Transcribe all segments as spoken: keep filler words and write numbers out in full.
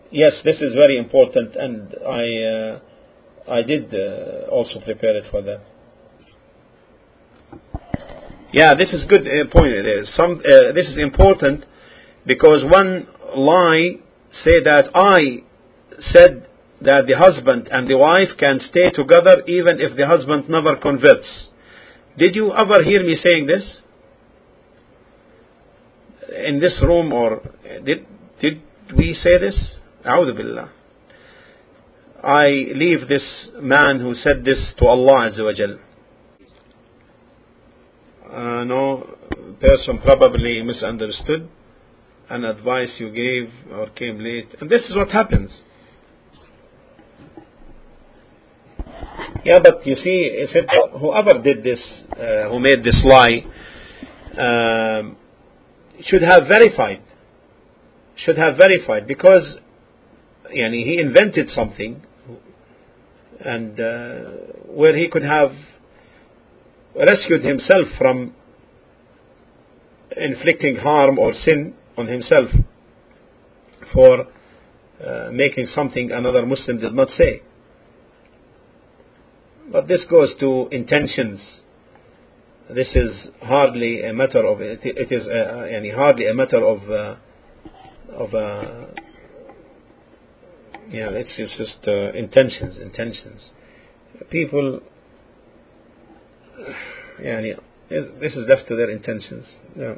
Yes, this is very important, and I uh, I did uh, also prepare it for that. Yeah, this is good uh, point. It is some. Uh, this is important because one lie say that I said that the husband and the wife can stay together even if the husband never converts. Did you ever hear me saying this in this room, or did did we say this? A'udhu billah. I leave this man who said this to Allah Azza wa Jal. Uh, no person probably misunderstood an advice you gave or came late, and this is what happens. Yeah, but you see, is it, whoever did this, uh, who made this lie, um, should have verified. Should have verified because, yani, he invented something, and uh, where he could have rescued himself from inflicting harm or sin on himself for uh, making something another Muslim did not say. But this goes to intentions. This is hardly a matter of it, it is a, yani hardly a matter of uh, of uh, yeah. It's, it's just uh, intentions. Intentions. People. Yani, this is left to their intentions. Yeah.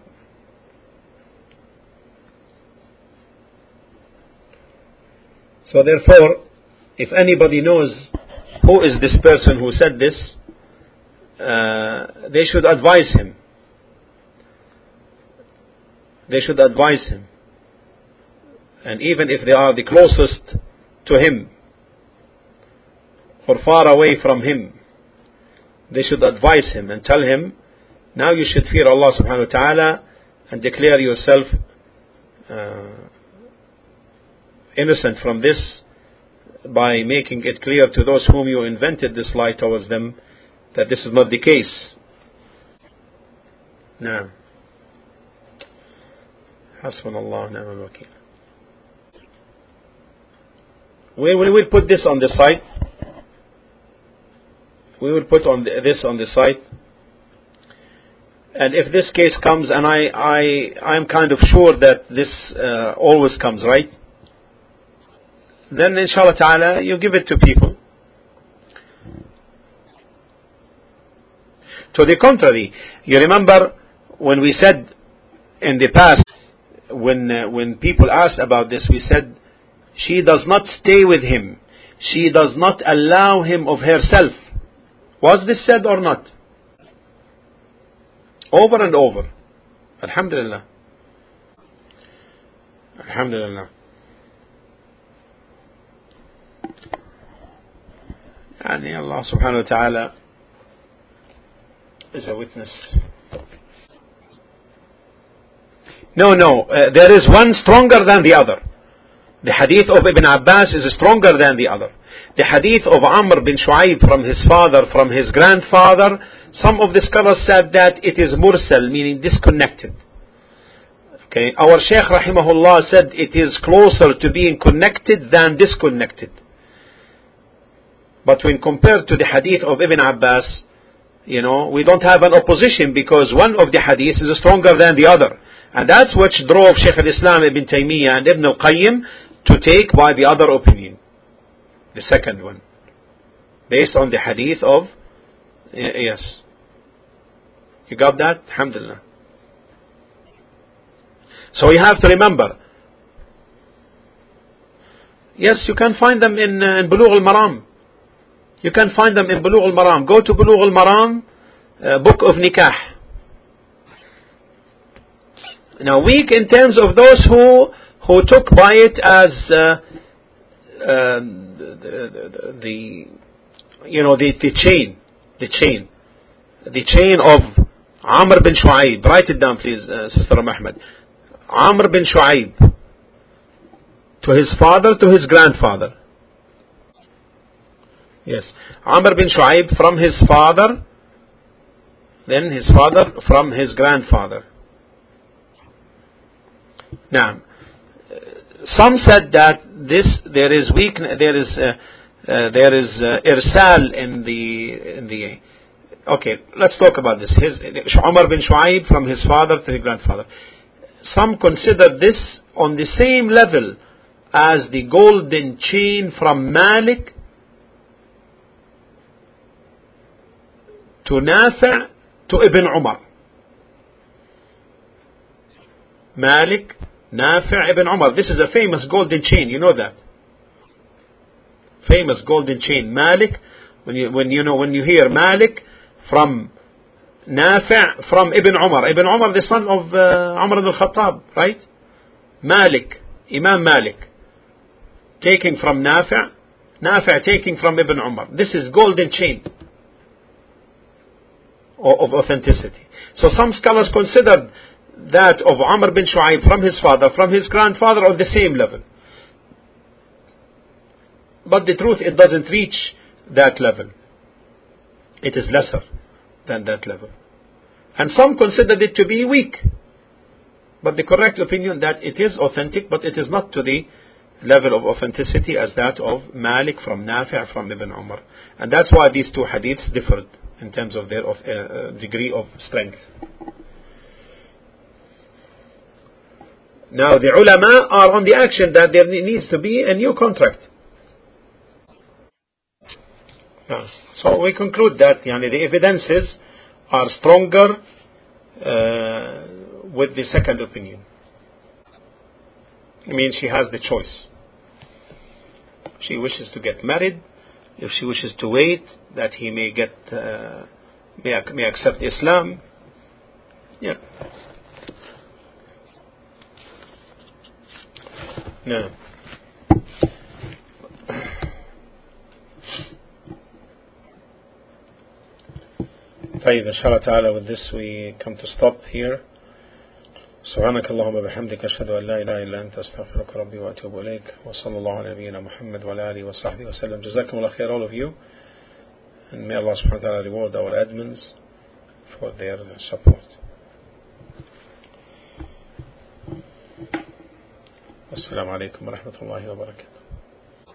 So therefore, if anybody knows who is this person who said this, uh, they should advise him. They should advise him. And even if they are the closest to him or far away from him, they should advise him and tell him, now you should fear Allah subhanahu wa ta'ala and declare yourself uh, innocent from this by making it clear to those whom you invented this lie towards them that this is not the case. No. Hasbunallah ni'mal wakeel. We will put this on the site. We will put on the, this on the site. And if this case comes, and I, I, I'm kind of sure that this uh, always comes, right? Then inshallah ta'ala, you give it to people. To the contrary, you remember when we said in the past, when uh, when people asked about this, we said, she does not stay with him. She does not allow him of herself. Was this said or not? Over and over. Alhamdulillah. Alhamdulillah. And Allah subhanahu wa ta'ala is a witness. No, no, uh, there is one stronger than the other. The hadith of Ibn Abbas is stronger than the other. The hadith of Amr bin Shu'ayb from his father, from his grandfather, some of the scholars said that it is mursal, meaning disconnected. Okay, our Shaykh rahimahullah said it is closer to being connected than disconnected. But when compared to the hadith of Ibn Abbas, you know, we don't have an opposition because one of the hadiths is stronger than the other. And that's what drove Shaykh al-Islam Ibn Taymiyyah and Ibn al-Qayyim to take by the other opinion. The second one. Based on the hadith of, yes. You got that? Alhamdulillah. So you have to remember. Yes, you can find them in, uh, in Bulugh al-Maram. You can find them in Bulugh al-Maram. Go to Bulugh al-Maram, uh, book of Nikah. Now, weak in terms of those who who took by it as uh, uh, the, the, the you know the, the chain, the chain, the chain of Amr bin Shu'ayb. Write it down, please, uh, Sister Ahmed. Amr bin Shu'ayb to his father, to his grandfather. Yes, Amr bin Shu'ayb from his father, then his father from his grandfather. Now, some said that this there is weakness, there is uh, uh, there is uh, irsal in the in the. Okay, let's talk about this. His Umar bin Shu'aib from his father to his grandfather. Some consider this on the same level as the golden chain from Malik to Nafi' to Ibn Umar. Malik, Nafi', Ibn Umar. This is a famous golden chain. You know that. Famous golden chain. Malik. When you when you know when you hear Malik from Nafi' from Ibn Umar. Ibn Umar, the son of uh, Umar ibn al-Khattab, right? Malik, Imam Malik, taking from Nafi', Nafi' taking from Ibn Umar. This is golden chain of authenticity. So some scholars consider that of Amr bin Shu'aib from his father, from his grandfather on the same level. But the truth, it doesn't reach that level. It is lesser than that level. And some considered it to be weak. But the correct opinion that it is authentic, but it is not to the level of authenticity as that of Malik from Nafi' from Ibn Umar. And that's why these two hadiths differed in terms of their of, uh, degree of strength. Now the ulama are on the action that there needs to be a new contract. Now, so we conclude that yani, the evidences are stronger uh, with the second opinion. It means she has the choice. She wishes to get married. If she wishes to wait, that he may get uh, may, may accept Islam. Yeah. No. طيب إن شاء الله تعالى, with this we come to stop here. سبحانك اللهم وبحمدك أشهد أن لا إله إلا أنت أستغفرك ربي وأتوب إليك وصلى الله على نبينا محمد وعلى آله وصحبه وسلم. جزاكم الله خير, all of you, and may Allah subhanahu wa ta'ala reward our admins for their support. Assalamu alaikum wa rahmatullahi wa barakatuh.